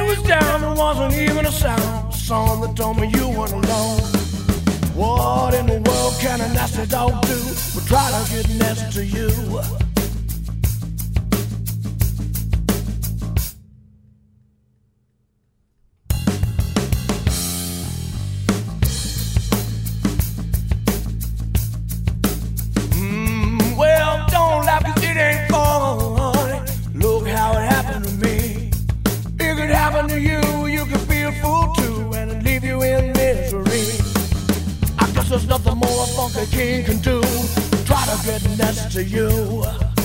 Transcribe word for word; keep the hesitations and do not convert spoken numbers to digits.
was down, there wasn't even a sound. A song that told me you weren't alone. What in the world can a nasty dog do but try to get next to you? Mm, well, don't laugh 'cause it ain't funny. Look how it happened to me. It could happen to you, you could be a fool too, and it'd leave you in misery. I guess there's nothing more a funky king can do. Try to get next to you.